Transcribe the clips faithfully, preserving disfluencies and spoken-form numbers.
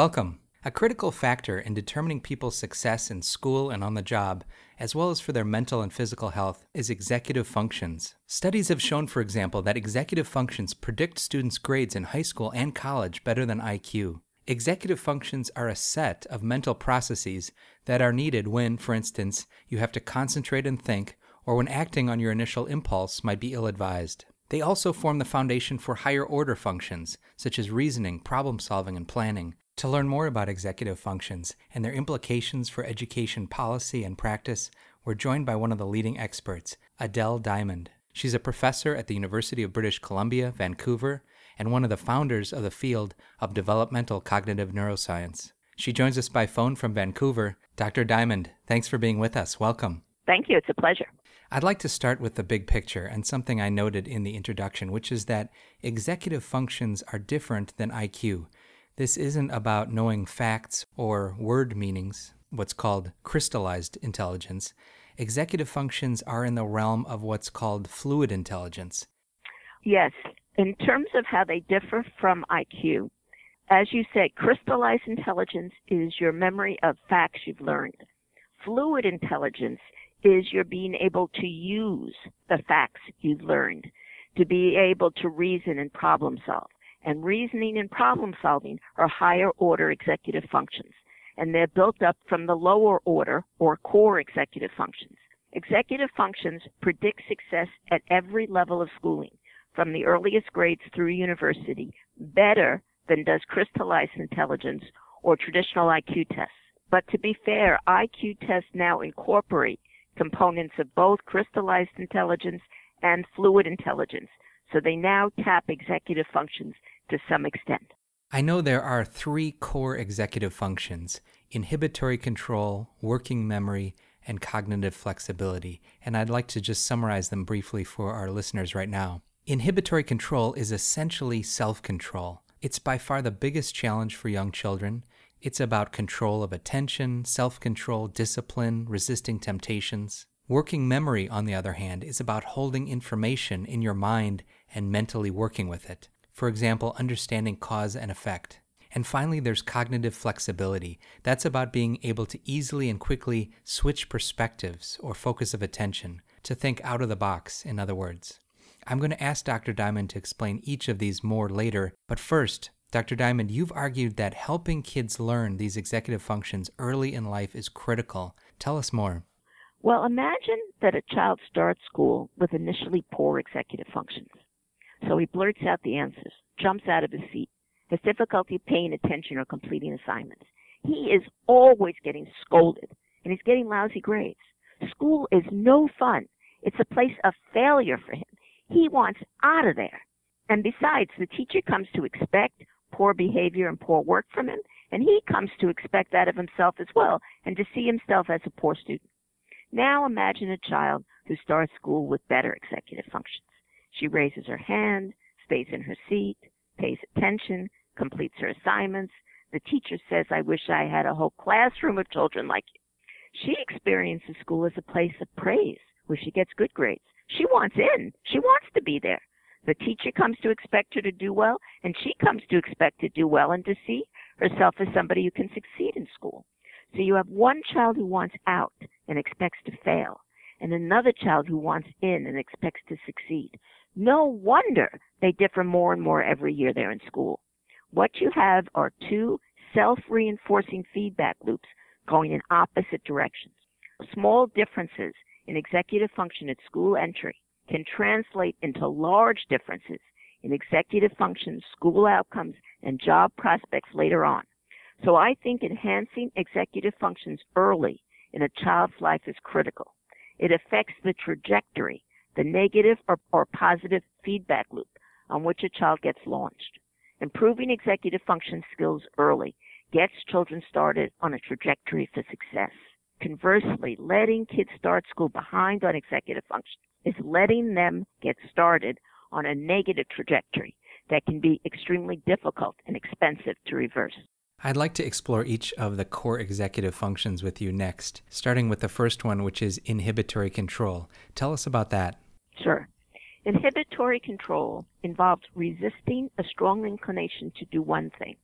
Welcome. A critical factor in determining people's success in school and on the job, as well as for their mental and physical health, is executive functions. Studies have shown, for example, that executive functions predict students' grades in high school and college better than I Q. Executive functions are a set of mental processes that are needed when, for instance, you have to concentrate and think, or when acting on your initial impulse might be ill-advised. They also form the foundation for higher-order functions, such as reasoning, problem-solving, and planning. To learn more about executive functions and their implications for education policy and practice, we're joined by one of the leading experts, Adele Diamond. She's a professor at the University of British Columbia, Vancouver, and one of the founders of the field of developmental cognitive neuroscience. She joins us by phone from Vancouver. Doctor Diamond, thanks for being with us. Welcome. Thank you. It's a pleasure. I'd like to start with the big picture and something I noted in the introduction, which is that executive functions are different than I Q. This isn't about knowing facts or word meanings, what's called crystallized intelligence. Executive functions are in the realm of what's called fluid intelligence. Yes. In terms of how they differ from I Q, as you said, crystallized intelligence is your memory of facts you've learned. Fluid intelligence is your being able to use the facts you've learned to be able to reason and problem solve. And reasoning and problem solving are higher order executive functions, and they're built up from the lower order or core executive functions. Executive functions predict success at every level of schooling, from the earliest grades through university, better than does crystallized intelligence or traditional I Q tests. But to be fair, I Q tests now incorporate components of both crystallized intelligence and fluid intelligence, so they now tap executive functions to some extent. I know there are three core executive functions: inhibitory control, working memory, and cognitive flexibility, and I'd like to just summarize them briefly for our listeners right now. Inhibitory control is essentially self-control. It's by far the biggest challenge for young children. It's about control of attention, self-control, discipline, resisting temptations. Working memory, on the other hand, is about holding information in your mind and mentally working with it. For example, understanding cause and effect. And finally, there's cognitive flexibility. That's about being able to easily and quickly switch perspectives or focus of attention, to think out of the box, in other words. I'm going to ask Doctor Diamond to explain each of these more later, but first, Doctor Diamond, you've argued that helping kids learn these executive functions early in life is critical. Tell us more. Well, imagine that a child starts school with initially poor executive functions. So he blurts out the answers, jumps out of his seat, has difficulty paying attention or completing assignments. He is always getting scolded, and he's getting lousy grades. School is no fun. It's a place of failure for him. He wants out of there. And besides, the teacher comes to expect poor behavior and poor work from him, and he comes to expect that of himself as well, and to see himself as a poor student. Now imagine a child who starts school with better executive functions. She raises her hand, stays in her seat, pays attention, completes her assignments. The teacher says, "I wish I had a whole classroom of children like you." She experiences school as a place of praise, where she gets good grades. She wants in. She wants to be there. The teacher comes to expect her to do well, and she comes to expect to do well and to see herself as somebody who can succeed in school. So you have one child who wants out and expects to fail, and another child who wants in and expects to succeed. No wonder they differ more and more every year they're in school. What you have are two self-reinforcing feedback loops going in opposite directions. Small differences in executive function at school entry can translate into large differences in executive functions, school outcomes, and job prospects later on. So I think enhancing executive functions early in a child's life is critical. It affects the trajectory, the negative or, or positive feedback loop on which a child gets launched. Improving executive function skills early gets children started on a trajectory for success. Conversely, letting kids start school behind on executive function is letting them get started on a negative trajectory that can be extremely difficult and expensive to reverse. I'd like to explore each of the core executive functions with you next, starting with the first one, which is inhibitory control. Tell us about that. Sure. Inhibitory control involves resisting a strong inclination to do one thing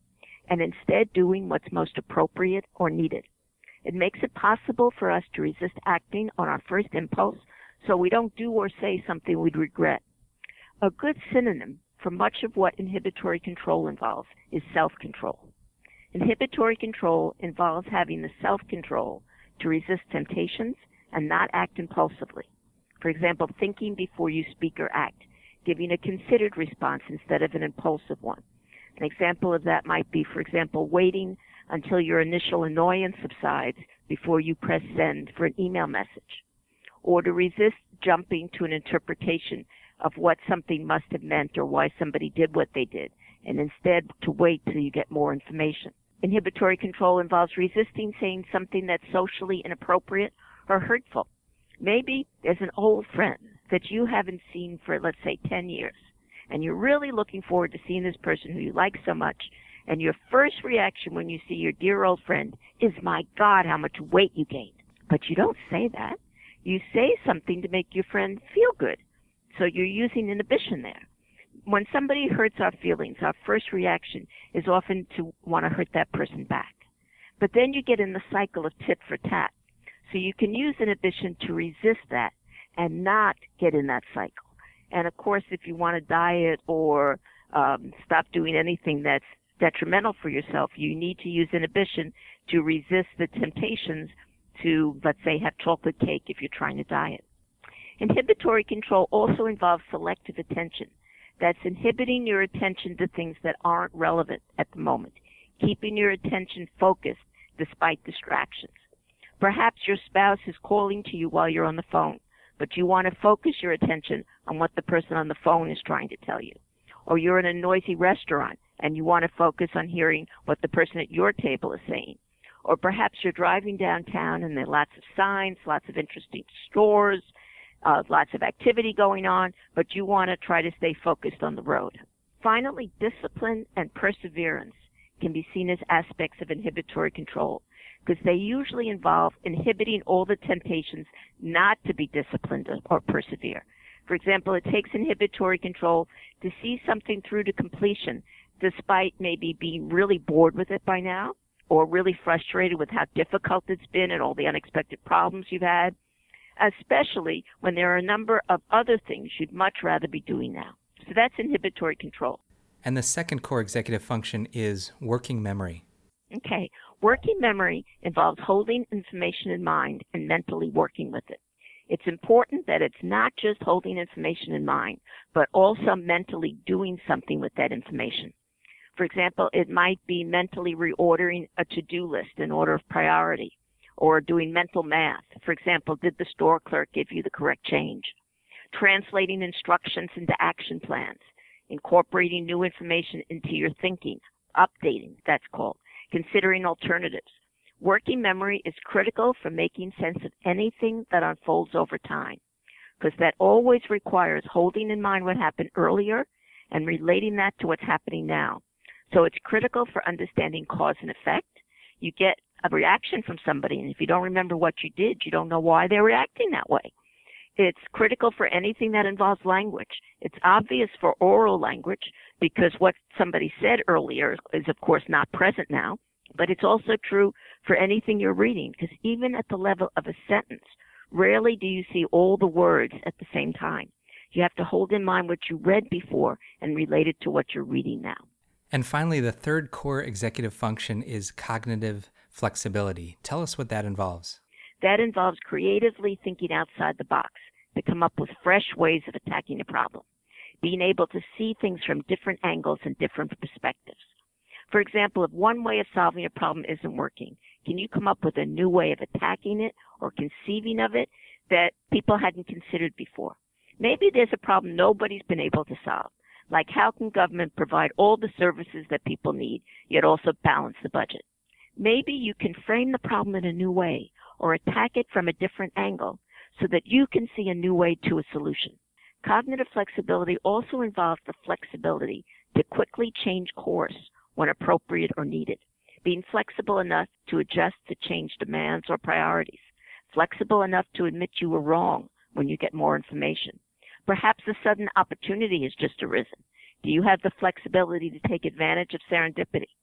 and instead doing what's most appropriate or needed. It makes it possible for us to resist acting on our first impulse so we don't do or say something we'd regret. A good synonym for much of what inhibitory control involves is self-control. Inhibitory control involves having the self-control to resist temptations and not act impulsively. For example, thinking before you speak or act, giving a considered response instead of an impulsive one. An example of that might be, for example, waiting until your initial annoyance subsides before you press send for an email message, or to resist jumping to an interpretation of what something must have meant or why somebody did what they did, and instead to wait till you get more information. Inhibitory control involves resisting saying something that's socially inappropriate or hurtful. Maybe there's an old friend that you haven't seen for, let's say, ten years, and you're really looking forward to seeing this person who you like so much, and your first reaction when you see your dear old friend is, my God, how much weight you gained. But you don't say that. You say something to make your friend feel good. So you're using inhibition there. When somebody hurts our feelings, our first reaction is often to want to hurt that person back. But then you get in the cycle of tit for tat. So you can use inhibition to resist that and not get in that cycle. And of course, if you want to diet or um, stop doing anything that's detrimental for yourself, you need to use inhibition to resist the temptations to, let's say, have chocolate cake if you're trying to diet. Inhibitory control also involves selective attention. That's inhibiting your attention to things that aren't relevant at the moment, keeping your attention focused despite distractions. Perhaps your spouse is calling to you while you're on the phone, but you want to focus your attention on what the person on the phone is trying to tell you. Or you're in a noisy restaurant and you want to focus on hearing what the person at your table is saying. Or perhaps you're driving downtown and there are lots of signs, lots of interesting stores, uh, lots of activity going on, but you want to try to stay focused on the road. Finally, discipline and perseverance can be seen as aspects of inhibitory control, because they usually involve inhibiting all the temptations not to be disciplined or persevere. For example, it takes inhibitory control to see something through to completion, despite maybe being really bored with it by now, or really frustrated with how difficult it's been and all the unexpected problems you've had, especially when there are a number of other things you'd much rather be doing now. So that's inhibitory control. And the second core executive function is working memory. Okay. Working memory involves holding information in mind and mentally working with it. It's important that it's not just holding information in mind, but also mentally doing something with that information. For example, it might be mentally reordering a to-do list in order of priority, or doing mental math. For example, did the store clerk give you the correct change? Translating instructions into action plans, incorporating new information into your thinking, updating, that's called, considering alternatives. Working memory is critical for making sense of anything that unfolds over time, because that always requires holding in mind what happened earlier and relating that to what's happening now. So it's critical for understanding cause and effect. You get a reaction from somebody, and if you don't remember what you did, you don't know why they're reacting that way. It's critical for anything that involves language. It's obvious for oral language because what somebody said earlier is, of course, not present now, but it's also true for anything you're reading, because even at the level of a sentence, rarely do you see all the words at the same time. You have to hold in mind what you read before and relate it to what you're reading now. And finally, the third core executive function is cognitive flexibility. Tell us what that involves. That involves creatively thinking outside the box to come up with fresh ways of attacking a problem, being able to see things from different angles and different perspectives. For example, if one way of solving a problem isn't working, can you come up with a new way of attacking it or conceiving of it that people hadn't considered before? Maybe there's a problem nobody's been able to solve, like how can government provide all the services that people need, yet also balance the budget? Maybe you can frame the problem in a new way or attack it from a different angle so that you can see a new way to a solution. Cognitive flexibility also involves the flexibility to quickly change course when appropriate or needed, being flexible enough to adjust to change demands or priorities, flexible enough to admit you were wrong when you get more information. Perhaps a sudden opportunity has just arisen. Do you have the flexibility to take advantage of serendipity?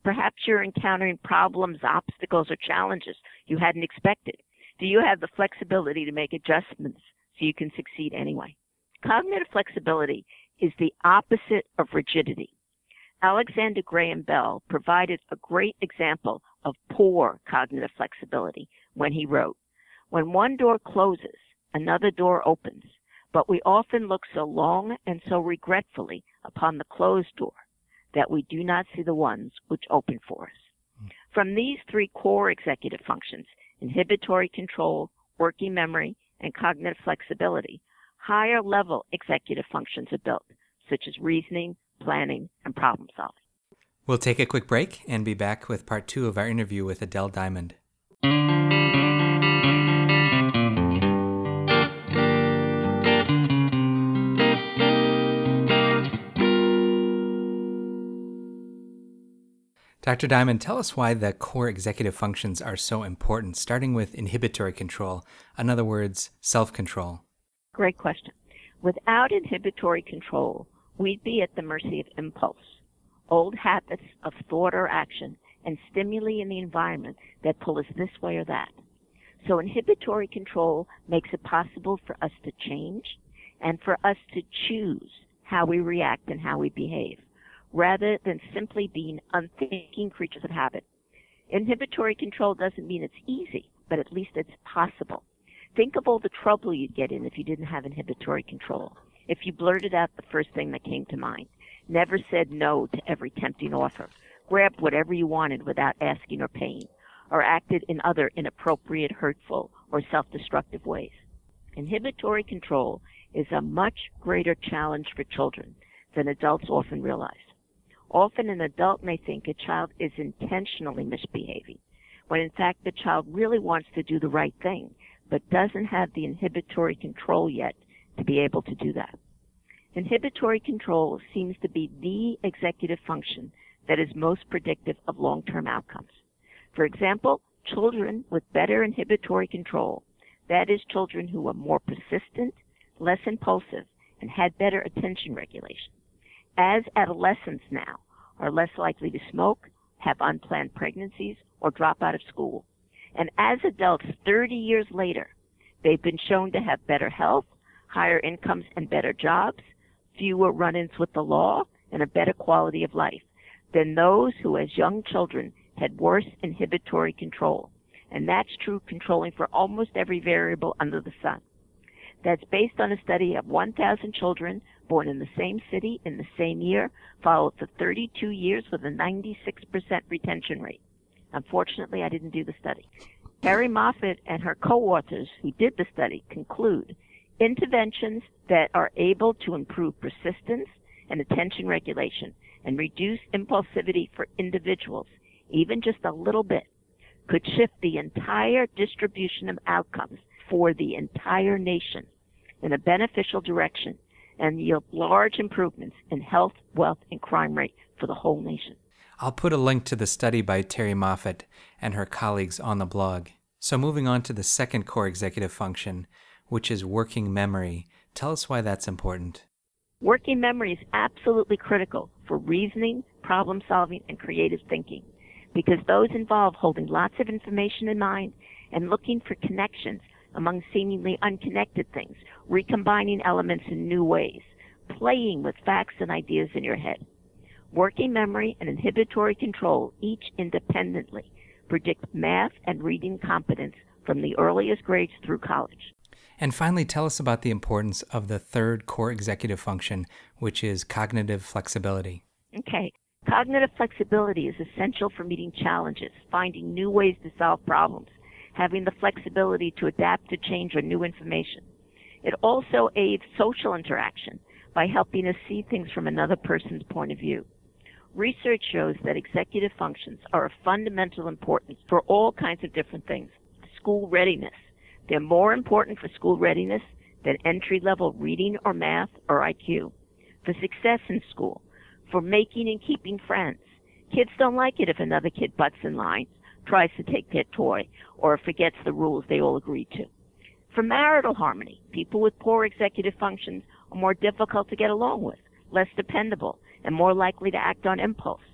Perhaps you're encountering problems, obstacles, or challenges you hadn't expected. Do you have the flexibility to make adjustments so you can succeed anyway? Cognitive flexibility is the opposite of rigidity. Alexander Graham Bell provided a great example of poor cognitive flexibility when he wrote, "When one door closes, another door opens, but we often look so long and so regretfully upon the closed door that we do not see the ones which open for us." From these three core executive functions, inhibitory control, working memory, and cognitive flexibility, higher level executive functions are built, such as reasoning, planning, and problem solving. We'll take a quick break and be back with part two of our interview with Adele Diamond. Doctor Diamond, tell us why the core executive functions are so important, starting with inhibitory control, in other words, self-control. Great question. Without inhibitory control, we'd be at the mercy of impulse, old habits of thought or action, and stimuli in the environment that pull us this way or that. So inhibitory control makes it possible for us to change and for us to choose how we react and how we behave, rather than simply being unthinking creatures of habit. Inhibitory control doesn't mean it's easy, but at least it's possible. Think of all the trouble you'd get in if you didn't have inhibitory control. If you blurted out the first thing that came to mind, never said no to every tempting offer, grabbed whatever you wanted without asking or paying, or acted in other inappropriate, hurtful, or self-destructive ways. Inhibitory control is a much greater challenge for children than adults often realize. Often an adult may think a child is intentionally misbehaving, when in fact the child really wants to do the right thing, but doesn't have the inhibitory control yet to be able to do that. Inhibitory control seems to be the executive function that is most predictive of long-term outcomes. For example, children with better inhibitory control, that is, children who are more persistent, less impulsive, and had better attention regulation, as adolescents now are less likely to smoke, have unplanned pregnancies, or drop out of school. And as adults thirty years later, they've been shown to have better health, higher incomes and better jobs, fewer run-ins with the law, and a better quality of life than those who as young children had worse inhibitory control. And that's true controlling for almost every variable under the sun. That's based on a study of one thousand children born in the same city in the same year, followed for thirty-two years with a ninety-six percent retention rate. Unfortunately, I didn't do the study. Terry Moffat and her co-authors who did the study conclude interventions that are able to improve persistence and attention regulation and reduce impulsivity for individuals, even just a little bit, could shift the entire distribution of outcomes for the entire nation in a beneficial direction and yield large improvements in health, wealth, and crime rate for the whole nation. I'll put a link to the study by Terry Moffat and her colleagues on the blog. So moving on to the second core executive function, which is working memory. Tell us why that's important. Working memory is absolutely critical for reasoning, problem solving, and creative thinking, because those involve holding lots of information in mind and looking for connections among seemingly unconnected things, recombining elements in new ways, playing with facts and ideas in your head. Working memory and inhibitory control, each independently, predict math and reading competence from the earliest grades through college. And finally, tell us about the importance of the third core executive function, which is cognitive flexibility. Okay. Cognitive flexibility is essential for meeting challenges, finding new ways to solve problems, having the flexibility to adapt to change or new information. It also aids social interaction by helping us see things from another person's point of view. Research shows that executive functions are of fundamental importance for all kinds of different things. School readiness. They're more important for school readiness than entry-level reading or math or I Q. For success in school. For making and keeping friends. Kids don't like it if another kid butts in line, tries to take their toy, or forgets the rules they all agreed to. For marital harmony, people with poor executive functions are more difficult to get along with, less dependable, and more likely to act on impulse.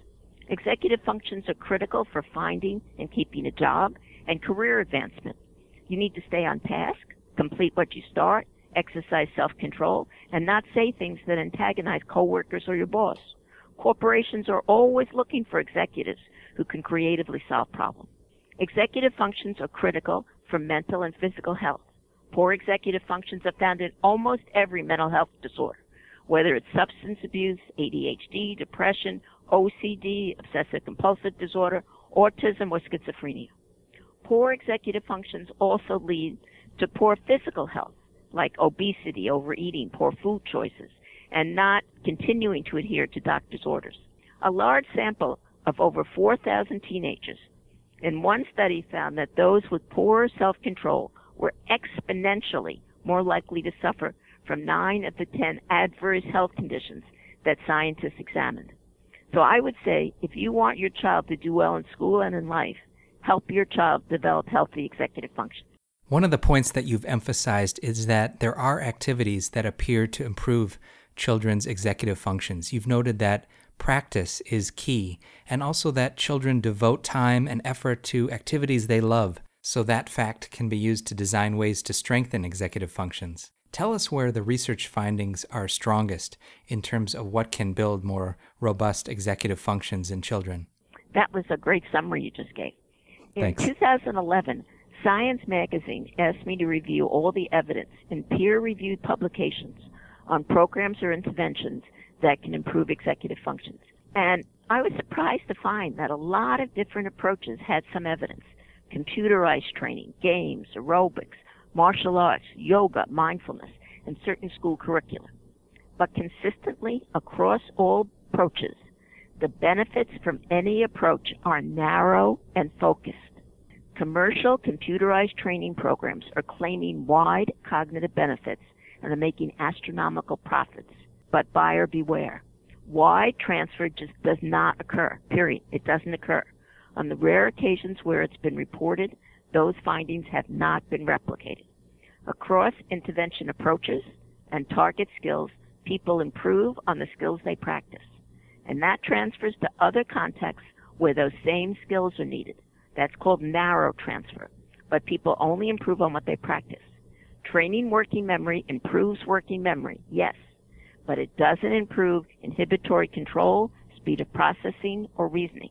Executive functions are critical for finding and keeping a job and career advancement. You need to stay on task, complete what you start, exercise self-control, and not say things that antagonize coworkers or your boss. Corporations are always looking for executives who can creatively solve problems. Executive functions are critical for mental and physical health. Poor executive functions are found in almost every mental health disorder, whether it's substance abuse, A D H D, depression, O C D, obsessive-compulsive disorder, autism, or schizophrenia. Poor executive functions also lead to poor physical health, like obesity, overeating, poor food choices, and not continuing to adhere to doctor's orders. A large sample of over four thousand teenagers in one study found that those with poor self-control were exponentially more likely to suffer from nine of the ten adverse health conditions that scientists examined. So I would say, if you want your child to do well in school and in life, help your child develop healthy executive functions. One of the points that you've emphasized is that there are activities that appear to improve children's executive functions. You've noted that practice is key, and also that children devote time and effort to activities they love, so that fact can be used to design ways to strengthen executive functions. Tell us where the research findings are strongest in terms of what can build more robust executive functions in children. That was a great summary you just gave. In Thanks. two thousand eleven, Science magazine asked me to review all the evidence in peer-reviewed publications on programs or interventions that can improve executive functions. And I was surprised to find that a lot of different approaches had some evidence. Computerized training, games, aerobics, martial arts, yoga, mindfulness, and certain school curricula. But consistently across all approaches, the benefits from any approach are narrow and focused. Commercial computerized training programs are claiming wide cognitive benefits and are making astronomical profits. But buyer beware. Wide transfer just does not occur, period. It doesn't occur. On the rare occasions where it's been reported, those findings have not been replicated. Across intervention approaches and target skills, people improve on the skills they practice. And that transfers to other contexts where those same skills are needed. That's called narrow transfer. But people only improve on what they practice. Training working memory improves working memory, yes, but it doesn't improve inhibitory control, speed of processing, or reasoning.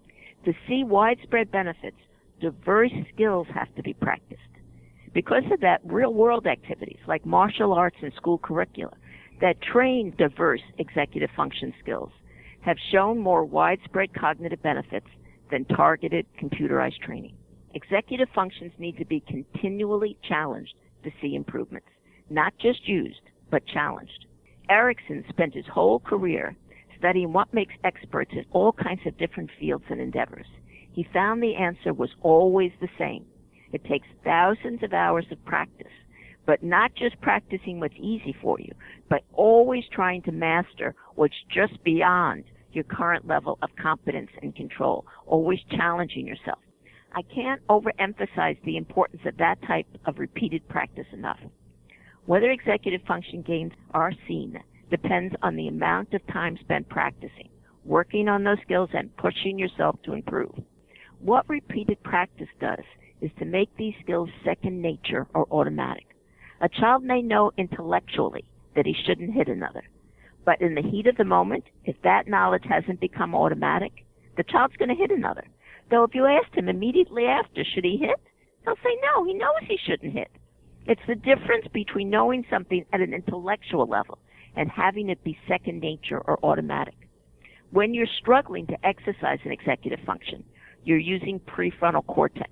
To see widespread benefits, diverse skills have to be practiced. Because of that, real-world activities like martial arts and school curricula that train diverse executive function skills have shown more widespread cognitive benefits than targeted computerized training. Executive functions need to be continually challenged to see improvements, not just used, but challenged. Erickson spent his whole career studying what makes experts in all kinds of different fields and endeavors. He found the answer was always the same. It takes thousands of hours of practice, but not just practicing what's easy for you, but always trying to master what's just beyond your current level of competence and control, always challenging yourself. I can't overemphasize the importance of that type of repeated practice enough. Whether executive function gains are seen depends on the amount of time spent practicing, working on those skills, and pushing yourself to improve. What repeated practice does is to make these skills second nature or automatic. A child may know intellectually that he shouldn't hit another, but in the heat of the moment, if that knowledge hasn't become automatic, the child's going to hit another. Though if you asked him immediately after, should he hit? He'll say no, he knows he shouldn't hit. It's the difference between knowing something at an intellectual level and having it be second nature or automatic. When you're struggling to exercise an executive function, you're using prefrontal cortex.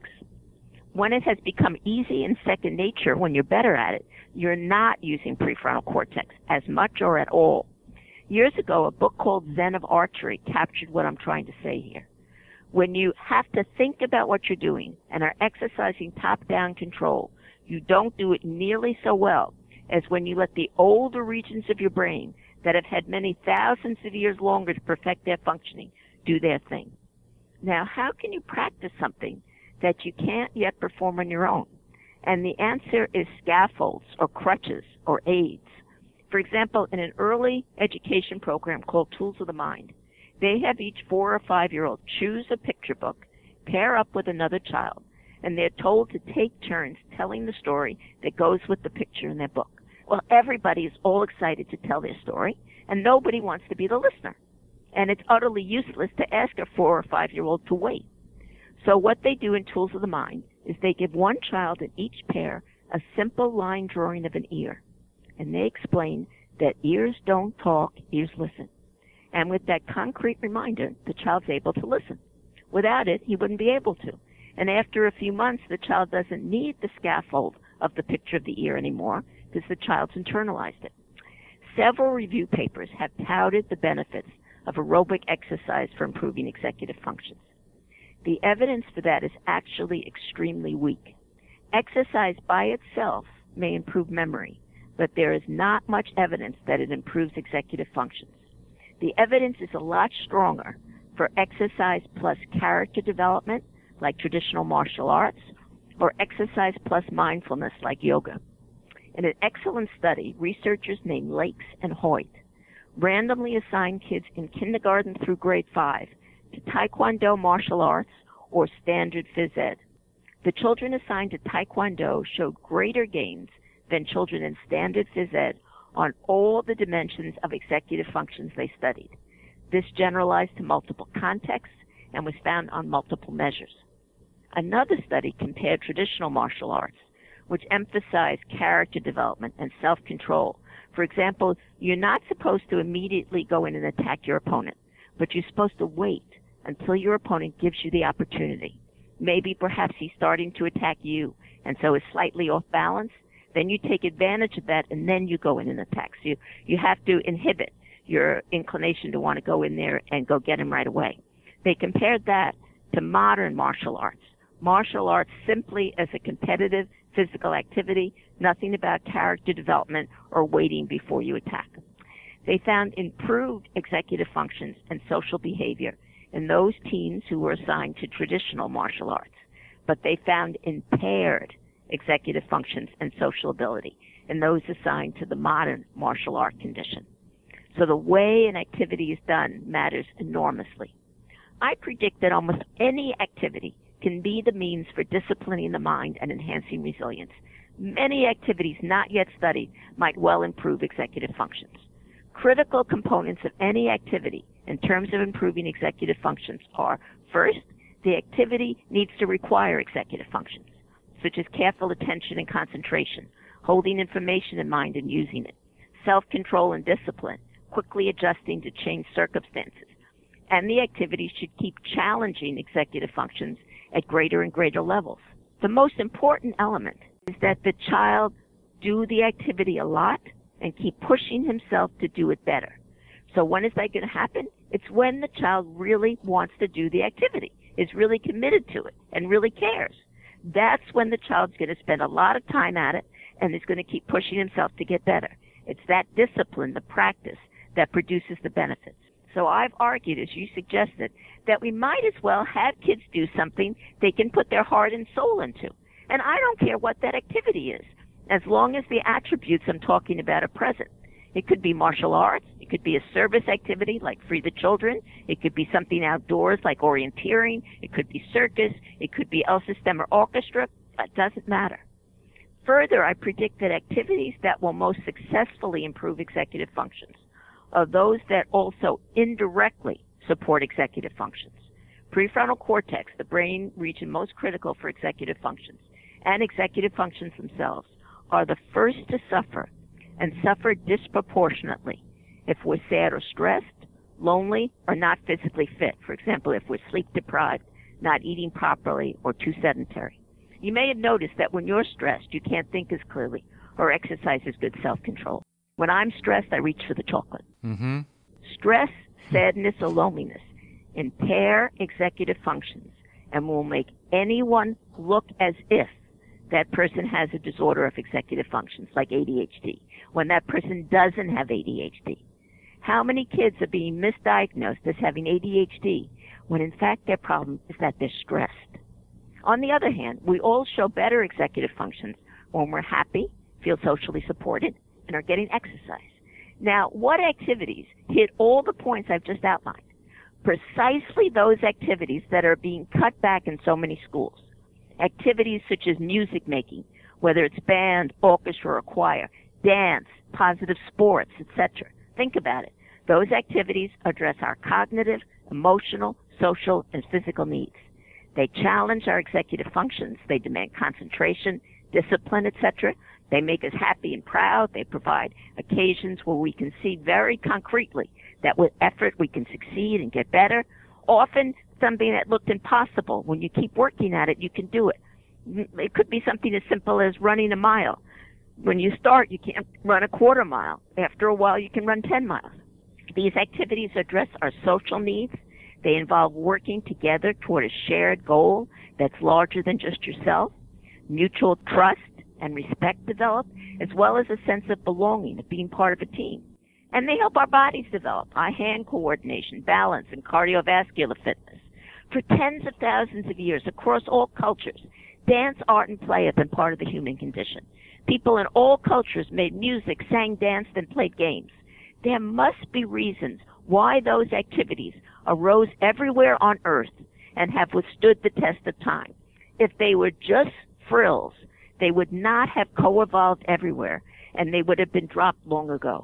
When it has become easy and second nature, when you're better at it, you're not using prefrontal cortex as much or at all. Years ago, a book called Zen of Archery captured what I'm trying to say here. When you have to think about what you're doing and are exercising top-down control, you don't do it nearly so well as when you let the older regions of your brain that have had many thousands of years longer to perfect their functioning do their thing. Now, how can you practice something that you can't yet perform on your own? And the answer is scaffolds or crutches or aids. For example, in an early education program called Tools of the Mind, They have each four or five-year-old choose a picture book, pair up with another child, and they're told to take turns telling the story that goes with the picture in their book. Well, everybody is all excited to tell their story, and nobody wants to be the listener. And it's utterly useless to ask a four or five-year-old to wait. So what they do in Tools of the Mind is they give one child in each pair a simple line drawing of an ear. And they explain that ears don't talk, ears listen. And with that concrete reminder, the child's able to listen. Without it, he wouldn't be able to. And after a few months, the child doesn't need the scaffold of the picture of the ear anymore because the child's internalized it. Several review papers have touted the benefits of aerobic exercise for improving executive functions. The evidence for that is actually extremely weak. Exercise by itself may improve memory, but there is not much evidence that it improves executive functions. The evidence is a lot stronger for exercise plus character development, like traditional martial arts, or exercise plus mindfulness, like yoga. In an excellent study, researchers named Lakes and Hoyt randomly assigned kids in kindergarten through grade five to Taekwondo martial arts or standard phys ed. The children assigned to Taekwondo showed greater gains than children in standard phys ed on all the dimensions of executive functions they studied. This generalized to multiple contexts and was found on multiple measures. Another study compared traditional martial arts, which emphasize character development and self-control. For example, you're not supposed to immediately go in and attack your opponent, but you're supposed to wait until your opponent gives you the opportunity. Maybe perhaps he's starting to attack you and so is slightly off balance. Then you take advantage of that and then you go in and attack. So you, you have to inhibit your inclination to want to go in there and go get him right away. They compared that to modern martial arts. Martial arts simply as a competitive physical activity, nothing about character development or waiting before you attack. They found improved executive functions and social behavior in those teens who were assigned to traditional martial arts, but they found impaired executive functions and social ability in those assigned to the modern martial art condition. So the way an activity is done matters enormously. I predict that almost any activity can be the means for disciplining the mind and enhancing resilience. Many activities not yet studied might well improve executive functions. Critical components of any activity in terms of improving executive functions are, first, the activity needs to require executive functions, such as careful attention and concentration, holding information in mind and using it, self-control and discipline, quickly adjusting to changed circumstances. And the activity should keep challenging executive functions at greater and greater levels. The most important element is that the child do the activity a lot and keep pushing himself to do it better. So when is that going to happen? It's when the child really wants to do the activity, is really committed to it, and really cares. That's when the child's going to spend a lot of time at it and is going to keep pushing himself to get better. It's that discipline, the practice, that produces the benefits. So I've argued, as you suggested, that we might as well have kids do something they can put their heart and soul into. And I don't care what that activity is, as long as the attributes I'm talking about are present. It could be martial arts. It could be a service activity like Free the Children. It could be something outdoors like orienteering. It could be circus. It could be El Sistema Orchestra. It doesn't matter. Further, I predict that activities that will most successfully improve executive functions are those that also indirectly support executive functions. Prefrontal cortex, the brain region most critical for executive functions, and executive functions themselves are the first to suffer, and suffer disproportionately if we're sad or stressed, lonely, or not physically fit. For example, if we're sleep deprived, not eating properly, or too sedentary. You may have noticed that when you're stressed, you can't think as clearly or exercise as good self-control. When I'm stressed, I reach for the chocolate. Mm-hmm. Stress, sadness, or loneliness impair executive functions and will make anyone look as if that person has a disorder of executive functions, like A D H D, when that person doesn't have A D H D. How many kids are being misdiagnosed as having A D H D when in fact their problem is that they're stressed? On the other hand, we all show better executive functions when we're happy, feel socially supported, and are getting exercise. Now, what activities hit all the points I've just outlined, precisely those activities that are being cut back in so many schools. Activities such as music making, whether it's band, orchestra, or choir, dance, positive sports, et cetera. Think about it. Those activities address our cognitive, emotional, social, and physical needs. They challenge our executive functions. They demand concentration, discipline, et cetera. They make us happy and proud. They provide occasions where we can see very concretely that with effort we can succeed and get better. Often something that looked impossible, when you keep working at it, you can do it. It could be something as simple as running a mile. When you start, you can't run a quarter mile. After a while, you can run ten miles. These activities address our social needs. They involve working together toward a shared goal that's larger than just yourself. Mutual trust and respect develop, as well as a sense of belonging, of being part of a team. And they help our bodies develop, eye-hand coordination, balance, and cardiovascular fitness. For tens of thousands of years, across all cultures, dance, art, and play have been part of the human condition. People in all cultures made music, sang, danced, and played games. There must be reasons why those activities arose everywhere on Earth and have withstood the test of time. If they were just frills, they would not have co-evolved everywhere, and they would have been dropped long ago.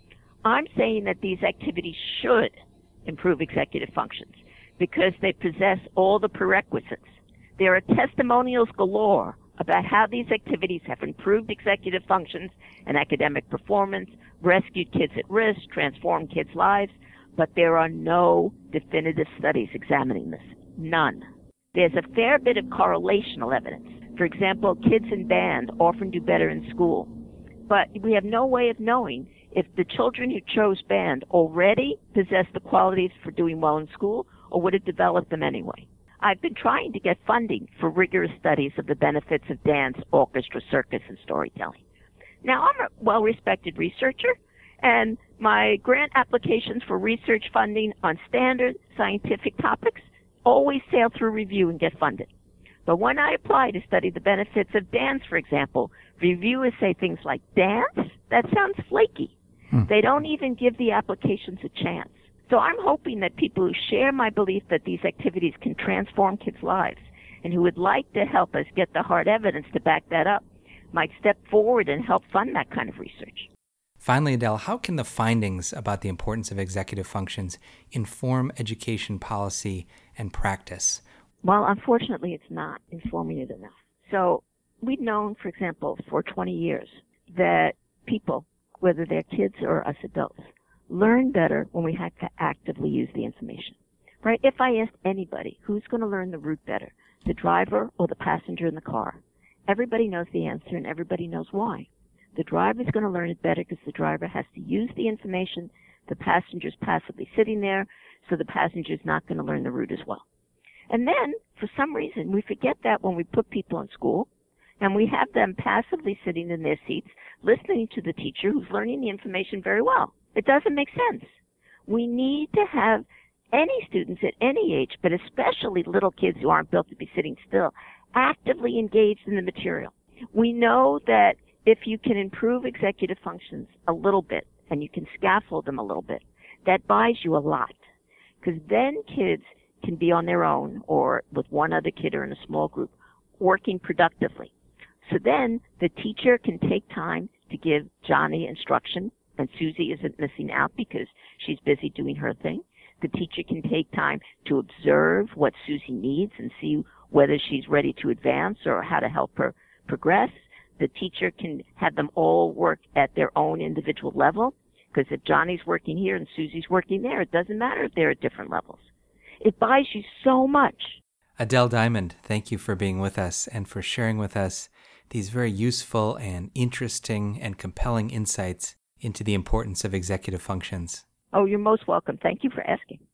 I'm saying that these activities should improve executive functions because they possess all the prerequisites. There are testimonials galore about how these activities have improved executive functions and academic performance, rescued kids at risk, transformed kids' lives, but there are no definitive studies examining this. None. There's a fair bit of correlational evidence. For example, kids in band often do better in school, but we have no way of knowing if the children who chose band already possess the qualities for doing well in school or would have developed them anyway. I've been trying to get funding for rigorous studies of the benefits of dance, orchestra, circus, and storytelling. Now, I'm a well-respected researcher, and my grant applications for research funding on standard scientific topics always sail through review and get funded. But when I apply to study the benefits of dance, for example, reviewers say things like, dance? That sounds flaky. Hmm. They don't even give the applications a chance. So I'm hoping that people who share my belief that these activities can transform kids' lives and who would like to help us get the hard evidence to back that up might step forward and help fund that kind of research. Finally, Adele, how can the findings about the importance of executive functions inform education policy and practice? Well, unfortunately, it's not informative enough. So we've known, for example, for twenty years that people, whether they're kids or us adults, learn better when we have to actively use the information, right? If I asked anybody who's going to learn the route better, the driver or the passenger in the car, everybody knows the answer and everybody knows why. The driver's going to learn it better because the driver has to use the information. The passenger's passively sitting there, so the passenger's not going to learn the route as well. And then, for some reason, we forget that when we put people in school and we have them passively sitting in their seats, listening to the teacher who's learning the information very well. It doesn't make sense. We need to have any students at any age, but especially little kids who aren't built to be sitting still, actively engaged in the material. We know that if you can improve executive functions a little bit and you can scaffold them a little bit, that buys you a lot. Because then kids can be on their own or with one other kid or in a small group working productively. So then the teacher can take time to give Johnny instruction, and Susie isn't missing out because she's busy doing her thing. The teacher can take time to observe what Susie needs and see whether she's ready to advance or how to help her progress. The teacher can have them all work at their own individual level, because if Johnny's working here and Susie's working there, it doesn't matter if they're at different levels. It buys you so much. Adele Diamond, thank you for being with us and for sharing with us these very useful and interesting and compelling insights into the importance of executive functions. Oh, you're most welcome. Thank you for asking.